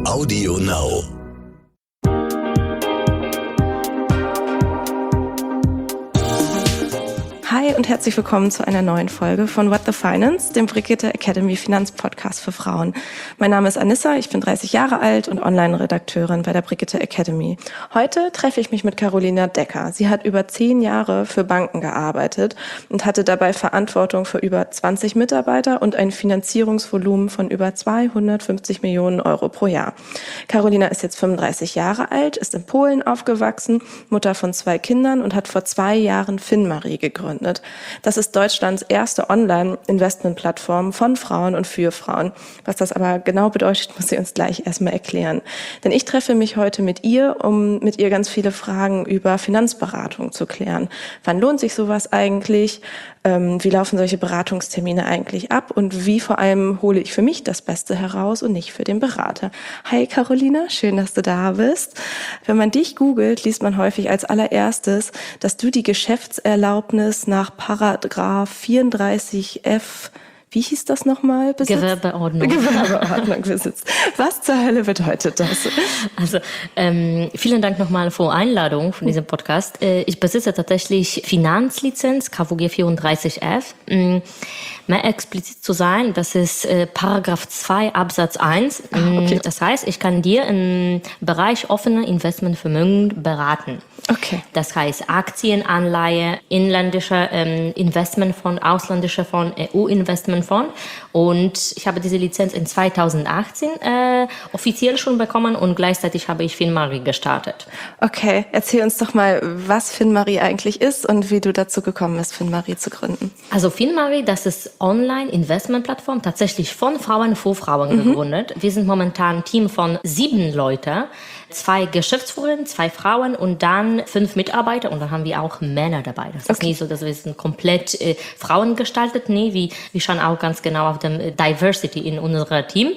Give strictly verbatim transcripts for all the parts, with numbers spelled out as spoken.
Audio Now. Hi und herzlich willkommen zu einer neuen Folge von What the Finance, dem Brigitte Academy Finanzpodcast für Frauen. Mein Name ist Anissa, ich bin dreißig Jahre alt und Online-Redakteurin bei der Brigitte Academy. Heute treffe ich mich mit Carolina Decker. Sie hat über zehn Jahre für Banken gearbeitet und hatte dabei Verantwortung für über zwanzig Mitarbeiter und ein Finanzierungsvolumen von über zweihundertfünfzig Millionen Euro pro Jahr. Carolina ist jetzt fünfunddreißig Jahre alt, ist in Polen aufgewachsen, Mutter von zwei Kindern und hat vor zwei Jahren FinMarie gegründet. Das ist Deutschlands erste Online-Investment-Plattform von Frauen und für Frauen. Was das aber genau bedeutet, muss sie uns gleich erstmal erklären. Denn ich treffe mich heute mit ihr, um mit ihr ganz viele Fragen über Finanzberatung zu klären. Wann lohnt sich sowas eigentlich? Ähm, wie laufen solche Beratungstermine eigentlich ab? Und wie vor allem hole ich für mich das Beste heraus und nicht für den Berater? Hi Carolina, schön, dass du da bist. Wenn man dich googelt, liest man häufig als allererstes, dass du die Geschäftserlaubnis nach Paragraph vierunddreißig f, wie hieß das nochmal? Besitzt? Gewerbeordnung. Gewerbeordnung besitzt. Was zur Hölle bedeutet das? Also ähm, vielen Dank nochmal für die Einladung von diesem Podcast. Äh, ich besitze tatsächlich Finanzlizenz K V G vierunddreißig f. Ähm, mehr explizit zu sein, das ist äh, Paragraph zwei Absatz eins. Ah, okay. Das heißt, ich kann dir im Bereich offener Investmentvermögen beraten. Okay. Das heißt Aktien, Anleihe, inländischer ähm, Investmentfonds, ausländischer Fonds, E U-Investmentfonds. Und ich habe diese Lizenz in zweitausendachtzehn äh, offiziell schon bekommen und gleichzeitig habe ich FinMarie gestartet. Okay, erzähl uns doch mal, was FinMarie eigentlich ist und wie du dazu gekommen bist, FinMarie zu gründen. Also FinMarie, das ist Online-Investment-Plattform, tatsächlich von Frauen für Frauen mhm. gegründet. Wir sind momentan ein Team von sieben Leuten, zwei Geschäftsführerinnen, zwei Frauen und dann fünf Mitarbeiter und dann haben wir auch Männer dabei. Das ist okay. Nicht so, dass wir sind komplett äh, Frauen gestaltet, nee, wir, wir schauen auch ganz genau auf dem Diversity in unserem Team.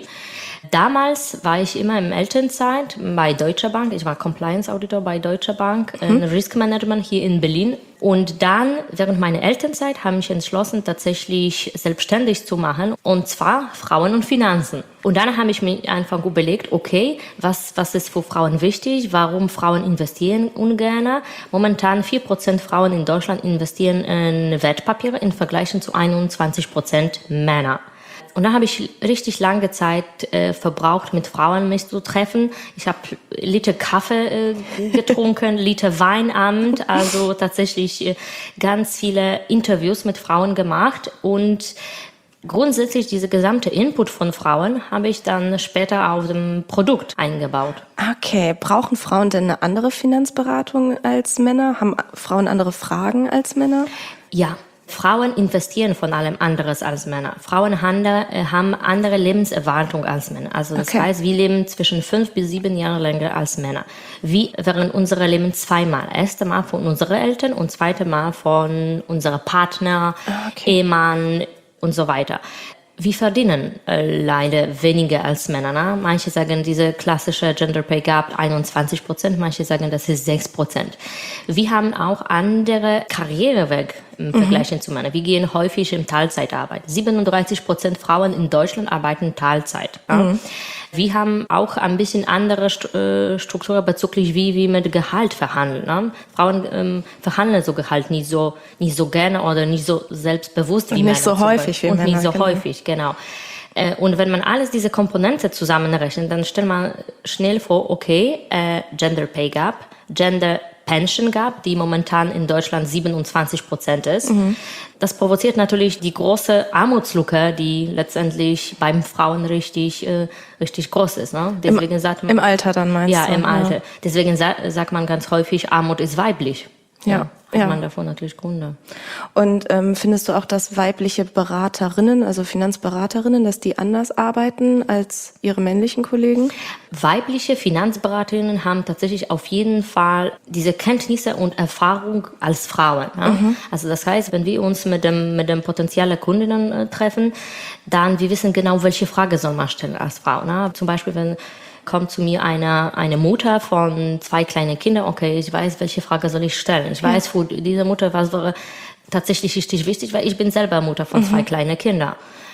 Damals war ich immer in Elternzeit bei Deutsche Bank. Ich war Compliance Auditor bei Deutsche Bank, mhm. Risk Management hier in Berlin. Und dann, während meiner Elternzeit, habe ich entschlossen, tatsächlich selbstständig zu machen. Und zwar Frauen und Finanzen. Und dann habe ich mir einfach überlegt, okay, was, was ist für Frauen wichtig? Warum Frauen investieren ungern? Momentan vier Prozent Frauen in Deutschland investieren in Wertpapiere im Vergleich zu einundzwanzig Prozent Männer. Und dann habe ich richtig lange Zeit äh, verbraucht, mit Frauen mich zu treffen. Ich habe Liter Kaffee äh, getrunken, Liter Weinabend, also tatsächlich äh, ganz viele Interviews mit Frauen gemacht. Und grundsätzlich diese gesamte Input von Frauen habe ich dann später auf dem Produkt eingebaut. Okay, brauchen Frauen denn eine andere Finanzberatung als Männer? Haben Frauen andere Fragen als Männer? Ja. Frauen investieren von allem anderes als Männer. Frauen haben andere Lebenserwartung als Männer. Also das okay. heißt, wir leben zwischen fünf bis sieben Jahre länger als Männer. Wir während unserer Leben zweimal. Erste Mal von unseren Eltern und zweite Mal von unserem Partner, okay. Ehemann und so weiter. Wir verdienen äh, leider weniger als Männer. Ne? Manche sagen, diese klassische Gender Pay Gap einundzwanzig Prozent, manche sagen, das ist sechs Prozent. Wir haben auch andere Karrierewege im Vergleich mhm. zu Männern. Wir gehen häufig in Teilzeitarbeit. siebenunddreißig Prozent Frauen in Deutschland arbeiten Teilzeit. Ja? Mhm. Wir haben auch ein bisschen andere Struktur bezüglich, wie wir mit Gehalt verhandeln. Ne? Frauen ähm, verhandeln so Gehalt nicht so, nicht so gerne oder nicht so selbstbewusst wie und Männer. Nicht so häufig wie Und Männer. nicht so genau. häufig, genau. Äh, und wenn man alles diese Komponente zusammenrechnet, dann stellt man schnell vor, okay, äh, Gender Pay Gap, Gender Pension Gap, die momentan in Deutschland siebenundzwanzig Prozent ist. Mhm. Das provoziert natürlich die große Armutslücke, die letztendlich beim Frauen richtig, äh, richtig groß ist. Ne? Deswegen Im, sagt man, Im Alter dann meinst ja, du? Ja, im Alter. Ja. Deswegen sa- sagt man ganz häufig, Armut ist weiblich. Ja. ja. Hat ja. man davon natürlich Gründe. Und ähm, findest du auch, dass weibliche Beraterinnen, also Finanzberaterinnen, dass die anders arbeiten als ihre männlichen Kollegen? Weibliche Finanzberaterinnen haben tatsächlich auf jeden Fall diese Kenntnisse und Erfahrung als Frauen. Ja? Mhm. Also das heißt, wenn wir uns mit dem mit dem potenziellen Kundinnen äh, treffen, dann wir wissen genau, welche Frage soll man stellen als Frau. Ne? Zum Beispiel, wenn kommt zu mir eine, eine Mutter von zwei kleinen Kindern. Okay, ich weiß, welche Frage soll ich stellen. Ich weiß, für diese Mutter was wäre tatsächlich richtig wichtig, weil ich bin selber Mutter von mhm. zwei kleinen Kindern.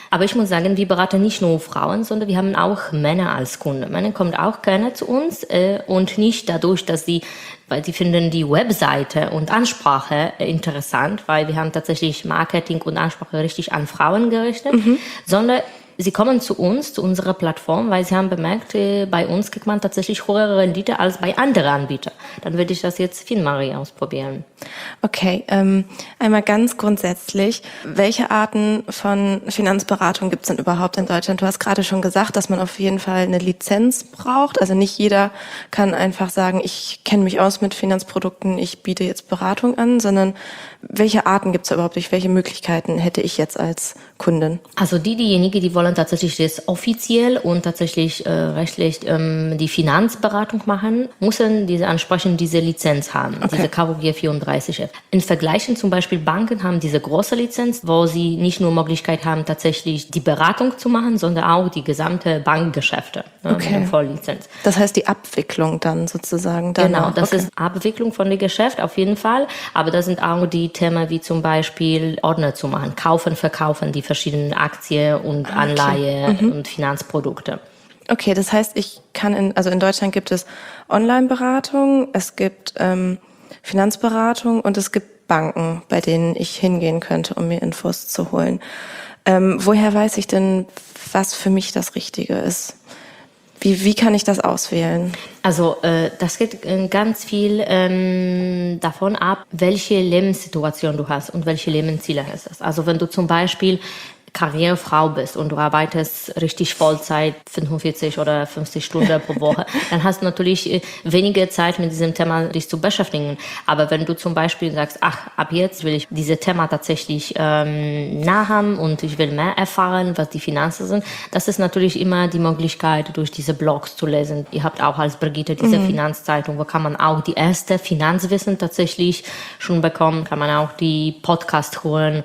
Aber ich muss sagen, wir beraten nicht nur Frauen, sondern wir haben auch Männer als Kunden. Männer kommen auch gerne zu uns äh, und nicht dadurch, dass sie, weil sie finden die Webseite und Ansprache interessant, weil wir haben tatsächlich Marketing und Ansprache richtig an Frauen gerichtet, mhm. sondern sie kommen zu uns, zu unserer Plattform, weil sie haben bemerkt, bei uns kriegt man tatsächlich höhere Rendite als bei anderen Anbietern. Dann würde ich das jetzt FinMarie ausprobieren. Okay, ähm, einmal ganz grundsätzlich, welche Arten von Finanzberatung gibt es denn überhaupt in Deutschland? Du hast gerade schon gesagt, dass man auf jeden Fall eine Lizenz braucht. Also nicht jeder kann einfach sagen, ich kenne mich aus mit Finanzprodukten, ich biete jetzt Beratung an, sondern welche Arten gibt es überhaupt? Welche Möglichkeiten hätte ich jetzt als Kundin? Also die, diejenigen, die wollen tatsächlich das offiziell und tatsächlich äh, rechtlich ähm, die Finanzberatung machen, müssen diese entsprechend diese Lizenz haben, okay. diese K V G vierunddreißig F. In Vergleichen zum Beispiel Banken haben diese große Lizenz, wo sie nicht nur Möglichkeit haben, tatsächlich die Beratung zu machen, sondern auch die gesamte Bankgeschäfte ne, okay. mit der Volllizenz. Das heißt die Abwicklung dann sozusagen? Dann genau, auch. das okay. ist Abwicklung von dem Geschäft auf jeden Fall, aber das sind auch die Themen wie zum Beispiel Ordner zu machen, kaufen, verkaufen, die verschiedenen Aktien und ah, Anleihe okay. mhm. und Finanzprodukte. Okay, das heißt, ich kann in, also in Deutschland gibt es Online-Beratung, es gibt ähm, Finanzberatung und es gibt Banken, bei denen ich hingehen könnte, um mir Infos zu holen. Ähm, woher weiß ich denn, was für mich das Richtige ist? Wie, wie kann ich das auswählen? Also äh, das geht äh, ganz viel ähm, davon ab, welche Lebenssituation du hast und welche Lebensziele hast. Also wenn du zum Beispiel Karrierefrau bist und du arbeitest richtig Vollzeit, fünfundvierzig oder fünfzig Stunden pro Woche, dann hast du natürlich äh, weniger Zeit mit diesem Thema dich zu beschäftigen. Aber wenn du zum Beispiel sagst, ach, ab jetzt will ich dieses Thema tatsächlich ähm, nah haben und ich will mehr erfahren, was die Finanzen sind, das ist natürlich immer die Möglichkeit, durch diese Blogs zu lesen. Ihr habt auch als Brigitte diese mhm. Finanzzeitung, wo kann man auch die erste Finanzwissen tatsächlich schon bekommen, kann man auch die Podcast hören,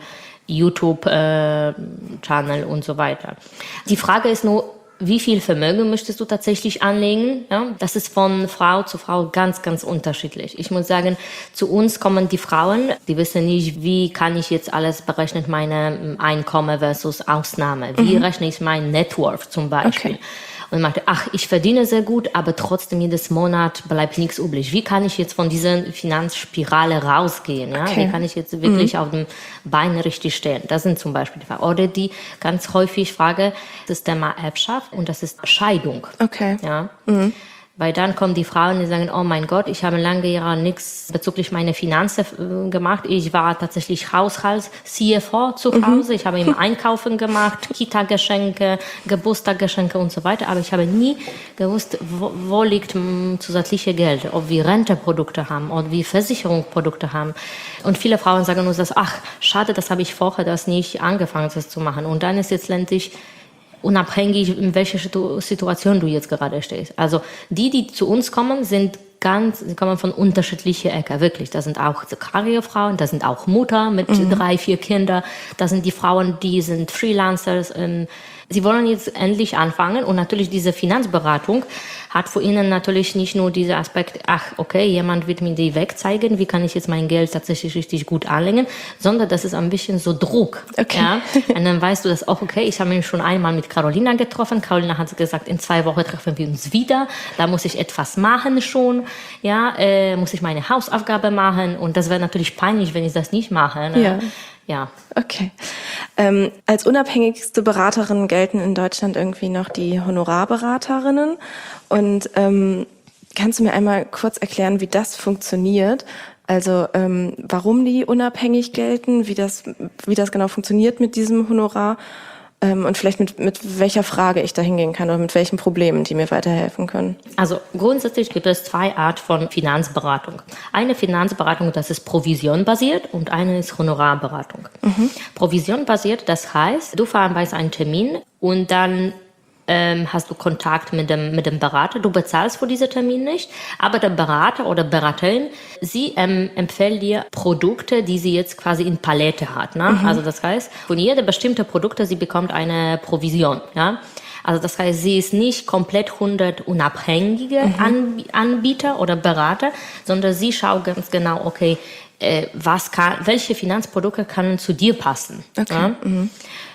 YouTube-Channel äh, und so weiter. Die Frage ist nur, wie viel Vermögen möchtest du tatsächlich anlegen? Ja, das ist von Frau zu Frau ganz, ganz unterschiedlich. Ich muss sagen, zu uns kommen die Frauen, die wissen nicht, wie kann ich jetzt alles berechnen, meine Einkommen versus Ausnahme. Wie mhm. rechne ich mein Net Worth zum Beispiel? Okay. Und man meinte, ach, ich verdiene sehr gut, aber trotzdem jedes Monat bleibt nichts übrig. Wie kann ich jetzt von dieser Finanzspirale rausgehen? Ja? Okay. Wie kann ich jetzt wirklich mhm. auf dem Bein richtig stehen? Das sind zum Beispiel die Fragen. Oder die ganz häufig Frage, das ist Thema Erbschaft und das ist Scheidung. Okay. Ja. Mhm. Weil dann kommen die Frauen, die sagen, oh mein Gott, ich habe lange Jahre nichts bezüglich meiner Finanzen äh, gemacht. Ich war tatsächlich Haushalts-C F O zu Hause. Mhm. Ich habe im Einkaufen gemacht, Kita-Geschenke, Geburtstagsgeschenke und so weiter. Aber ich habe nie gewusst, wo, wo liegt mh, zusätzliche Geld. Ob wir Renteprodukte haben, ob wir Versicherungsprodukte haben. Und viele Frauen sagen uns das, ach, schade, das habe ich vorher das nicht angefangen, das zu machen. Und dann ist jetzt letztendlich unabhängig, in welcher Situation du jetzt gerade stehst. Also die, die zu uns kommen, sind ganz, sie kommen von unterschiedlichen Ecken, wirklich. Das sind auch Karrierefrauen, das sind auch Mutter mit mhm. drei, vier Kindern, das sind die Frauen, die sind Freelancers. Ähm, sie wollen jetzt endlich anfangen und natürlich diese Finanzberatung hat für ihnen natürlich nicht nur dieser Aspekt, ach, okay, jemand wird mir die Weg zeigen, wie kann ich jetzt mein Geld tatsächlich richtig gut anlegen, sondern das ist ein bisschen so Druck. Okay. Ja? Und dann weißt du, dass auch, okay, ich habe mich schon einmal mit Carolina getroffen. Carolina hat gesagt, in zwei Wochen treffen wir uns wieder. Da muss ich etwas machen schon. Ja, äh, muss ich meine Hausaufgabe machen. Und das wäre natürlich peinlich, wenn ich das nicht mache. Ne? Ja. Ja. Okay. Ähm, als unabhängigste Beraterin gelten in Deutschland irgendwie noch die Honorarberaterinnen. Und ähm, kannst du mir einmal kurz erklären, wie das funktioniert? Also ähm, warum die unabhängig gelten, wie das, wie das genau funktioniert mit diesem Honorar ähm, und vielleicht mit, mit welcher Frage ich da hingehen kann oder mit welchen Problemen, die mir weiterhelfen können. Also grundsätzlich gibt es zwei Arten von Finanzberatung. Eine Finanzberatung, das ist provisionbasiert und eine ist Honorarberatung. Mhm. Provisionbasiert, das heißt, du vereinbarst einen Termin und dann ähm, hast du Kontakt mit dem, mit dem Berater. Du bezahlst für diesen Termin nicht, aber der Berater oder Beraterin, sie ähm, empfiehlt dir Produkte, die sie jetzt quasi in Palette hat. Ne? Mhm. Also das heißt, von jeder bestimmten Produkte, sie bekommt eine Provision. Ja? Also das heißt, sie ist nicht komplett hundert unabhängige mhm. Anbieter oder Berater, sondern sie schaut ganz genau, okay, äh, was kann, welche Finanzprodukte können zu dir passen. Okay. Ja? Mhm.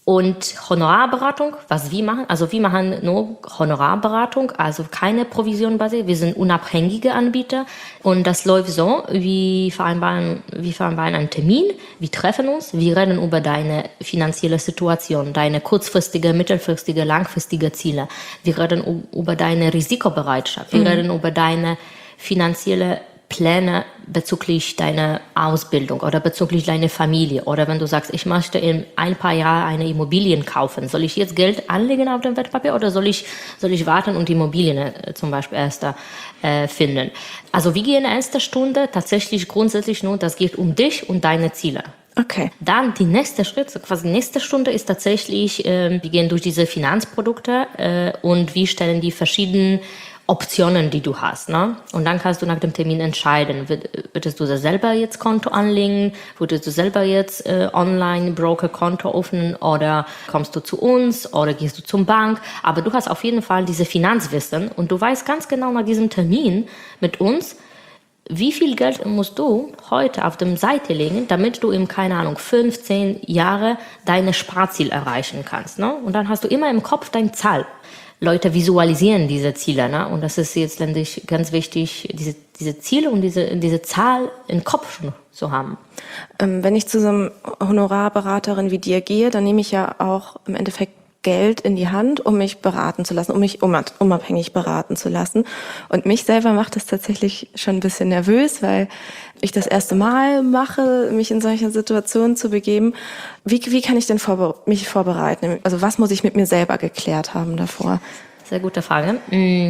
Und Honorarberatung, was wir machen, also wir machen nur Honorarberatung, also keine Provision basiert. Wir sind unabhängige Anbieter und das läuft so, wir vereinbaren, wir vereinbaren einen Termin, wir treffen uns, wir reden über deine finanzielle Situation, deine kurzfristige, mittelfristige, langfristige Ziele. Wir reden über deine Risikobereitschaft, wir mhm. reden über deine finanzielle Pläne bezüglich deiner Ausbildung oder bezüglich deiner Familie. Oder wenn du sagst, ich möchte in ein paar Jahren eine Immobilien kaufen, soll ich jetzt Geld anlegen auf dem Wertpapier oder soll ich, soll ich warten und Immobilien äh, zum Beispiel erst äh, finden? Also wir gehen in erster Stunde tatsächlich grundsätzlich nur, das geht um dich und deine Ziele. Okay. Dann die nächste Schritt, quasi die nächste Stunde ist tatsächlich, äh, wir gehen durch diese Finanzprodukte äh, und wir stellen die verschiedenen Optionen, die du hast, ne? Und dann kannst du nach dem Termin entscheiden, würdest du selber jetzt Konto anlegen, würdest du selber jetzt äh, Online-Broker-Konto öffnen oder kommst du zu uns oder gehst du zum Bank, aber du hast auf jeden Fall diese Finanzwissen und du weißt ganz genau nach diesem Termin mit uns, wie viel Geld musst du heute auf dem Seite legen, damit du in, keine Ahnung, fünfzehn Jahre deine Sparziel erreichen kannst, ne? Und dann hast du immer im Kopf deine Zahl. Leute visualisieren diese Ziele, ne? Und das ist jetzt letztendlich ganz wichtig, diese, diese Ziele und diese, diese Zahl im Kopf schon zu haben. Ähm, wenn ich zu so einem Honorarberaterin wie dir gehe, dann nehme ich ja auch im Endeffekt Geld in die Hand, um mich beraten zu lassen, um mich unabhängig beraten zu lassen. Und mich selber macht das tatsächlich schon ein bisschen nervös, weil ich das erste Mal mache, mich in solche Situationen zu begeben. Wie, wie kann ich denn vorbe- mich vorbereiten? Also was muss ich mit mir selber geklärt haben davor? Sehr gute Frage.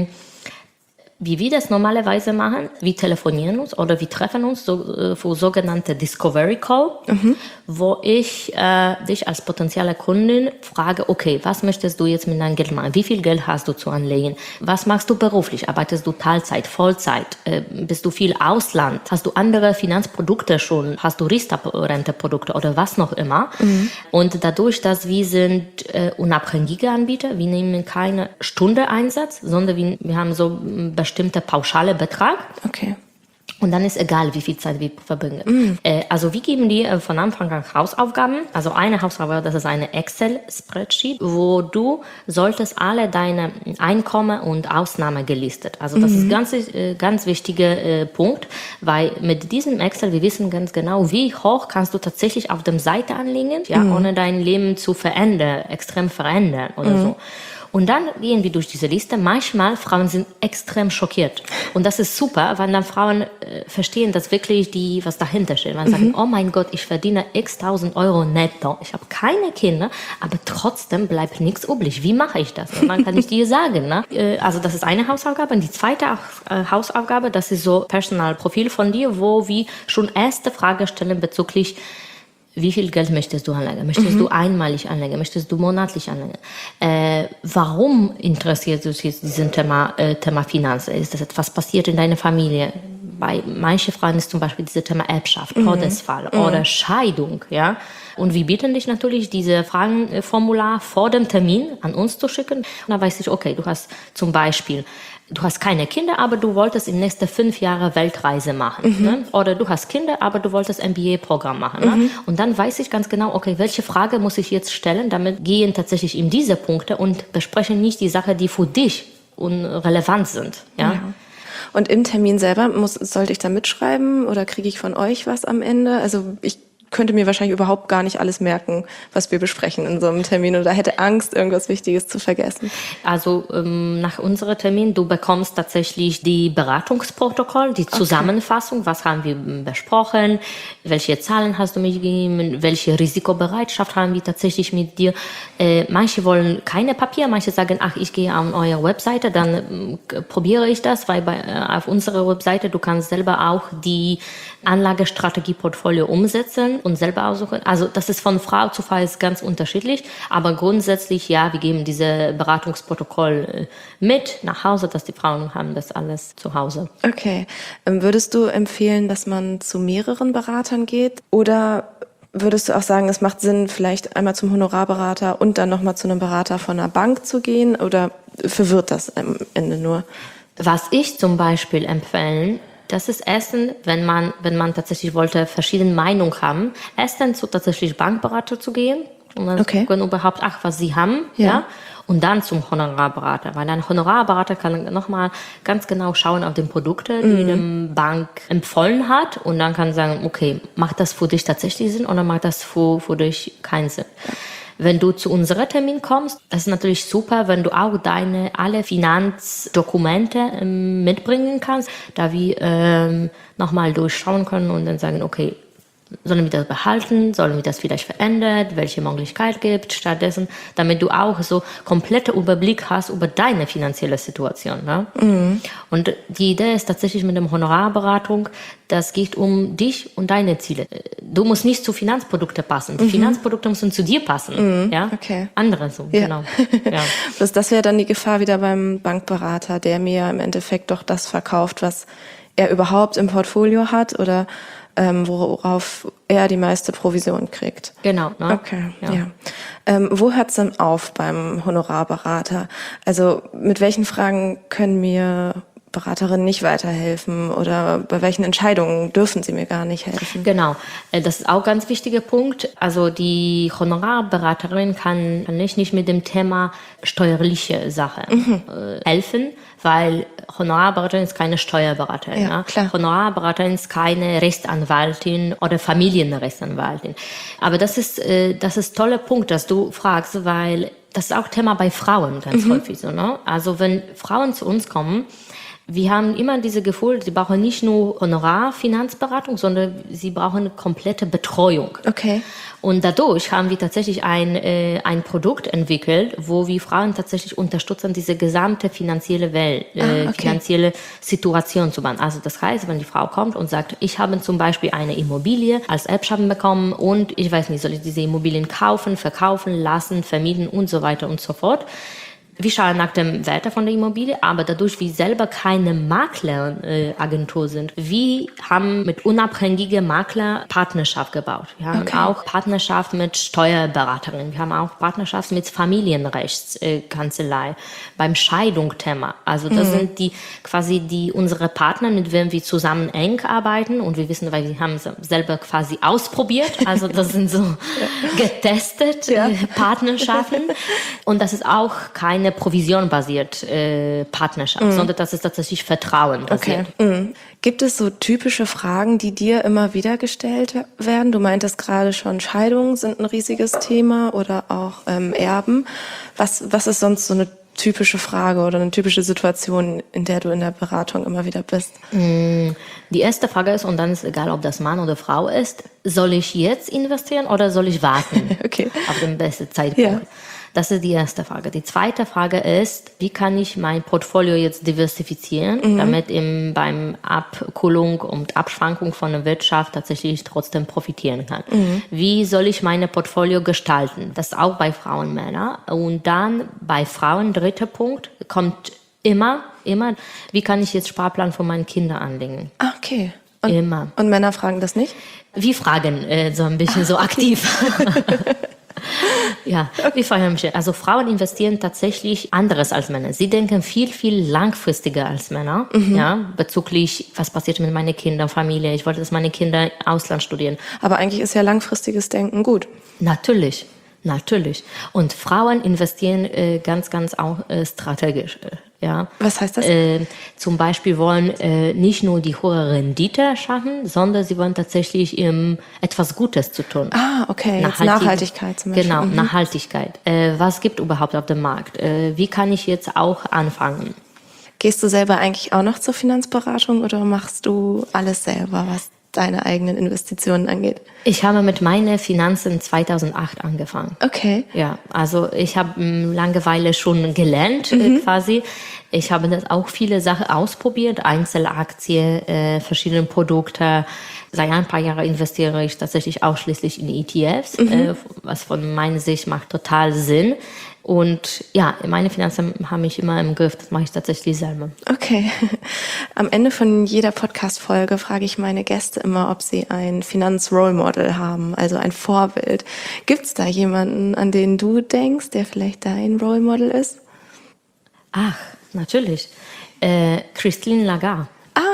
Wie wir das normalerweise machen, wir telefonieren uns oder wir treffen uns so, äh, für sogenannte Discovery Call, mhm. wo ich äh, dich als potenzielle Kundin frage, okay, was möchtest du jetzt mit deinem Geld machen? Wie viel Geld hast du zu anlegen? Was machst du beruflich? Arbeitest du Teilzeit, Vollzeit? Äh, bist du viel Ausland? Hast du andere Finanzprodukte schon? Hast du Riester-Rente-Produkte oder was noch immer? Mhm. Und dadurch, dass wir sind äh, unabhängige Anbieter, wir nehmen keine Stunde Einsatz, sondern wir, wir haben so bestimmter pauschale Betrag. Okay. Und dann ist egal, wie viel Zeit wir verbringen. Mm. Äh, also wir geben dir äh, von Anfang an Hausaufgaben. Also eine Hausaufgabe, das ist eine Excel-Spreadsheet, wo du solltest alle deine Einkommen und Ausnahmen gelistet. Also das mm. ist ganz äh, ganz wichtiger äh, Punkt, weil mit diesem Excel, wir wissen ganz genau, wie hoch kannst du tatsächlich auf der Seite anlegen, ja, mm. ohne dein Leben zu verändern, extrem verändern oder mm. so. Und dann gehen wir durch diese Liste. Manchmal Frauen sind extrem schockiert. Und das ist super, weil dann Frauen äh, verstehen, dass wirklich die, was dahinter steht. Man mhm. sagt, oh mein Gott, ich verdiene x tausend Euro netto. Ich habe keine Kinder, aber trotzdem bleibt nichts übrig. Wie mache ich das? Und dann kann ich dir sagen, ne? Äh, also das ist eine Hausaufgabe. Und die zweite äh, Hausaufgabe, das ist so Personalprofil von dir, wo wir schon erste Frage stellen bezüglich, wie viel Geld möchtest du anlegen? Möchtest mhm. du einmalig anlegen? Möchtest du monatlich anlegen? Äh, warum interessiert dich jetzt dieses Thema, äh, Thema Finanzen? Ist das etwas passiert in deiner Familie? Bei manchen Frauen ist zum Beispiel dieses Thema Erbschaft, mhm. Todesfall mhm. oder Scheidung, ja. Und wir bitten dich natürlich, diese Fragenformular vor dem Termin an uns zu schicken. Und dann weiß ich, okay, du hast zum Beispiel, du hast keine Kinder, aber du wolltest in nächsten fünf Jahre Weltreise machen. Mhm. Ne? Oder du hast Kinder, aber du wolltest M B A-Programm machen. Mhm. Ne? Und dann weiß ich ganz genau, okay, welche Frage muss ich jetzt stellen, damit gehen tatsächlich in diese Punkte und besprechen nicht die Sachen, die für dich relevant sind. Ja. ja. Und im Termin selber, muss, sollte ich da mitschreiben oder kriege ich von euch was am Ende? Also ich könnte mir wahrscheinlich überhaupt gar nicht alles merken, was wir besprechen in so einem Termin oder hätte Angst, irgendwas Wichtiges zu vergessen. Also ähm, nach unserem Termin, du bekommst tatsächlich die Beratungsprotokoll, die Zusammenfassung, okay. Was haben wir besprochen, welche Zahlen hast du mitgegeben, welche Risikobereitschaft haben wir tatsächlich mit dir. Äh, manche wollen keine Papier, manche sagen, ach, ich gehe an eure Webseite, dann äh, probiere ich das, weil bei, äh, auf unserer Webseite, du kannst selber auch die Anlagestrategie-Portfolio umsetzen und selber aussuchen. Also das ist von Frau zu Frau ist ganz unterschiedlich, aber grundsätzlich, ja, wir geben diese Beratungsprotokoll mit nach Hause, dass die Frauen haben das alles zu Hause. Okay. Würdest du empfehlen, dass man zu mehreren Beratern geht oder würdest du auch sagen, es macht Sinn, vielleicht einmal zum Honorarberater und dann nochmal zu einem Berater von einer Bank zu gehen oder verwirrt das am Ende nur? Was ich zum Beispiel empfehlen, das ist erstens, wenn man, wenn man tatsächlich wollte, verschiedene Meinungen haben, erstens zu tatsächlich Bankberater zu gehen, und dann Okay. gucken überhaupt, ach, was sie haben, ja. Ja. Und dann zum Honorarberater, weil ein Honorarberater kann nochmal ganz genau schauen auf die Produkte, die mhm. die Bank empfohlen hat, und dann kann sagen, okay, macht das für dich tatsächlich Sinn oder macht das für, für dich keinen Sinn? Wenn du zu unserem Termin kommst, das ist natürlich super, wenn du auch deine alle Finanzdokumente ähm, mitbringen kannst, da wir ähm, nochmal durchschauen können und dann sagen, okay, sollen wir das behalten, sollen wir das vielleicht verändern, welche Möglichkeit gibt stattdessen, damit du auch so komplette Überblick hast über deine finanzielle Situation. Ne? Mhm. Und die Idee ist tatsächlich mit dem Honorarberatung, das geht um dich und deine Ziele. Du musst nicht zu Finanzprodukte passen. Die mhm. Finanzprodukte müssen zu dir passen. Mhm. Ja? Okay. Andere so, ja. genau. Ja. Das, das wäre dann die Gefahr wieder beim Bankberater, der mir im Endeffekt doch das verkauft, was er überhaupt im Portfolio hat oder ähm, worauf er die meiste Provision kriegt. Genau. Ne? Okay, ja. ja. Ähm, wo hört's denn auf beim Honorarberater? Also mit welchen Fragen können mir Beraterinnen nicht weiterhelfen oder bei welchen Entscheidungen dürfen sie mir gar nicht helfen? Genau, das ist auch ein ganz wichtiger Punkt. Also die Honorarberaterin kann nicht, nicht mit dem Thema steuerliche Sachen mhm. äh, helfen, weil Honorarberaterin ist keine Steuerberaterin. Ja, ne? klar. Honorarberaterin ist keine Rechtsanwältin oder Familienrechtsanwältin. Aber das ist, äh, das ist ein toller Punkt, dass du fragst, weil das ist auch Thema bei Frauen ganz mhm. häufig so. Ne? Also wenn Frauen zu uns kommen, wir haben immer diese Gefühl, sie brauchen nicht nur Honorarfinanzberatung, sondern sie brauchen eine komplette Betreuung. Okay. Und dadurch haben wir tatsächlich ein, äh, ein Produkt entwickelt, wo wir Frauen tatsächlich unterstützen, diese gesamte finanzielle Welt, äh, ah, okay. finanzielle Situation zu bauen. Also das heißt, wenn die Frau kommt und sagt, ich habe zum Beispiel eine Immobilie als Erbschaffen bekommen und ich weiß nicht, soll ich diese Immobilien kaufen, verkaufen, lassen, vermieten und so weiter und so fort. Wir schauen nach dem Wert von der Immobilie, aber dadurch, wir selber keine Makleragentur äh, sind, wir haben mit unabhängigen Makler Partnerschaft gebaut. Wir haben okay. auch Partnerschaft mit Steuerberaterinnen, wir haben auch Partnerschaft mit Familienrechtskanzlei, äh, beim Scheidungsthema. Also das mhm. sind die quasi die unsere Partner, mit denen wir zusammen eng arbeiten, und wir wissen, weil wir haben es selber quasi ausprobiert. Also das sind so getestet ja. äh, Partnerschaften, und das ist auch keine provisionbasiert äh, Partnerschaft, mm. sondern das ist tatsächlich Vertrauen basiert. Okay. Mm. Gibt es so typische Fragen, die dir immer wieder gestellt werden? Du meintest gerade schon, Scheidungen sind ein riesiges Thema oder auch ähm, Erben. Was, was ist sonst so eine typische Frage oder eine typische Situation, in der du in der Beratung immer wieder bist? Mm. Die erste Frage ist, und dann ist egal, ob das Mann oder Frau ist, soll ich jetzt investieren oder soll ich warten okay. auf den besten Zeitpunkt? Ja. Das ist die erste Frage. Die zweite Frage ist, wie kann ich mein Portfolio jetzt diversifizieren, mhm. damit eben beim Abkühlung und Abschwankung von der Wirtschaft tatsächlich trotzdem profitieren kann. Mhm. Wie soll ich meine Portfolio gestalten? Das ist auch bei Frauen und Männern. Und dann bei Frauen, dritter Punkt, kommt immer, immer, wie kann ich jetzt Sparplan für meine Kinder anlegen? Ah, okay. Und, immer. Und Männer fragen das nicht? Wir fragen äh, so ein bisschen so aktiv. Ja, wie vorhin schon. Also Frauen investieren tatsächlich anderes als Männer. Sie denken viel, viel langfristiger als Männer, mhm. ja, bezüglich, was passiert mit meinen Kindern, Familie. Ich wollte, dass meine Kinder Ausland studieren. Aber eigentlich ist ja langfristiges Denken gut. Natürlich, natürlich. Und Frauen investieren äh, ganz, ganz auch äh, strategisch. Äh, ja. Was heißt das? Äh, zum Beispiel wollen äh, nicht nur die hohe Rendite schaffen, sondern sie wollen tatsächlich ähm, etwas Gutes zu tun. Ah, okay. Nachhaltig- Nachhaltigkeit zum Beispiel. Genau, mhm. Nachhaltigkeit. Äh, was gibt überhaupt auf dem Markt? Äh, wie kann ich jetzt auch anfangen? Gehst du selber eigentlich auch noch zur Finanzberatung oder machst du alles selber, was deine eigenen Investitionen angeht? Ich habe mit meinen Finanzen zweitausendacht angefangen. Okay. Ja, also ich habe ähm, Langeweile schon gelernt mhm. äh, quasi. Ich habe das auch viele Sachen ausprobiert, Einzelaktien, äh, verschiedene Produkte. Seit ein paar Jahren investiere ich tatsächlich ausschließlich in E T Fs, mhm. äh, was von meiner Sicht macht total Sinn. Und ja, meine Finanzen haben mich immer im Griff. Das mache ich tatsächlich selber. Okay. Am Ende von jeder Podcast-Folge frage ich meine Gäste immer, ob sie ein Finanz-Role-Model haben, also ein Vorbild. Gibt's da jemanden, an den du denkst, der vielleicht dein Role-Model ist? Ach, natürlich. Äh, Christine Lagarde. Ah,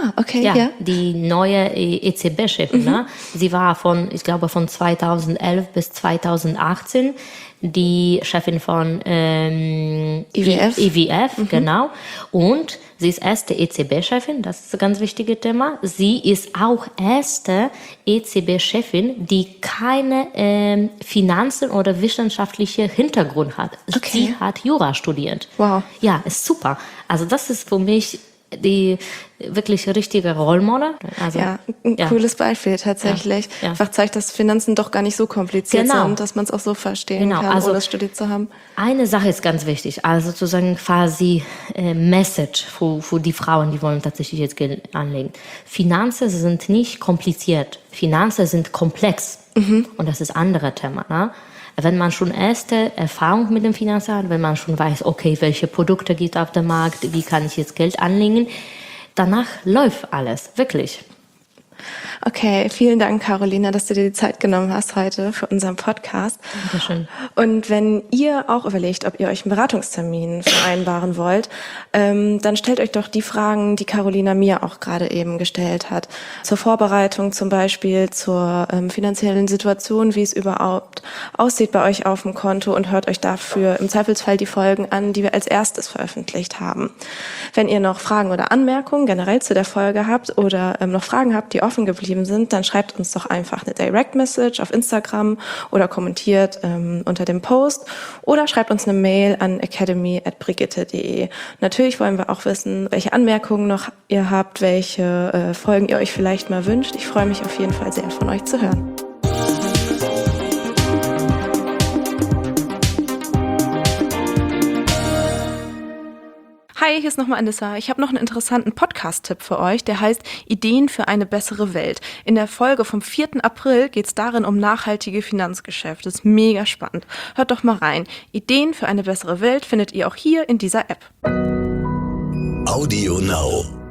Ah, okay, ja. ja. Die neue E Z B-Chefin, mhm. ne? Sie war von, ich glaube, von zweitausendelf bis zweitausendachtzehn die Chefin von ähm, I W F, I W F mhm. genau. Und sie ist erste E Z B-Chefin, das ist ein ganz wichtiges Thema. Sie ist auch erste E Z B-Chefin, die keine ähm, Finanzen oder wissenschaftliche Hintergrund hat. Okay. Sie hat Jura studiert. Wow. Ja, ist super. Also das ist für mich die wirklich richtige Rollmodel. Also, ja, ein ja. cooles Beispiel tatsächlich. Ja, ja. Einfach zeigt, dass Finanzen doch gar nicht so kompliziert genau. sind, dass man es auch so verstehen genau. kann, also, ohne es studiert zu haben. Eine Sache ist ganz wichtig, also sozusagen quasi äh, Message für, für die Frauen, die wollen tatsächlich jetzt Geld anlegen. Finanzen sind nicht kompliziert, Finanzen sind komplex. Mhm. Und das ist ein anderes Thema. Ne? Wenn man schon erste Erfahrung mit dem Finanzen hat, wenn man schon weiß, okay, welche Produkte gibt es auf dem Markt, wie kann ich jetzt Geld anlegen, danach läuft alles, wirklich. Okay, vielen Dank, Carolina, dass du dir die Zeit genommen hast heute für unseren Podcast. Dankeschön. Und wenn ihr auch überlegt, ob ihr euch einen Beratungstermin vereinbaren wollt, ähm, dann stellt euch doch die Fragen, die Carolina mir auch gerade eben gestellt hat. Zur Vorbereitung zum Beispiel, zur ähm, finanziellen Situation, wie es überhaupt aussieht bei euch auf dem Konto und hört euch dafür im Zweifelsfall die Folgen an, die wir als erstes veröffentlicht haben. Wenn ihr noch Fragen oder Anmerkungen generell zu der Folge habt oder ähm, noch Fragen habt, die offen geblieben sind, dann schreibt uns doch einfach eine Direct Message auf Instagram oder kommentiert ähm, unter dem Post oder schreibt uns eine Mail an academy at brigitte punkt de. Natürlich wollen wir auch wissen, welche Anmerkungen noch ihr habt, welche äh, Folgen ihr euch vielleicht mal wünscht. Ich freue mich auf jeden Fall sehr, von euch zu hören. Hi, hier ist nochmal Anissa. Ich habe noch einen interessanten Podcast-Tipp für euch, der heißt Ideen für eine bessere Welt. In der Folge vom vierten April geht es darin um nachhaltige Finanzgeschäfte. Das ist mega spannend. Hört doch mal rein. Ideen für eine bessere Welt findet ihr auch hier in dieser App. Audio Now.